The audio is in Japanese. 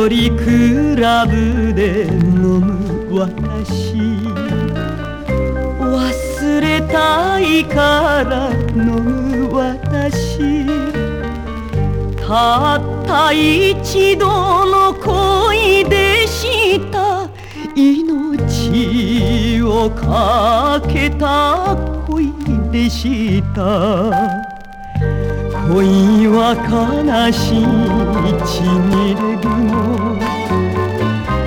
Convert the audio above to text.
一人クラブで飲む私、忘れたいから飲む私、たった一度の恋でした。命をかけた恋でした。恋は悲しいちぎれる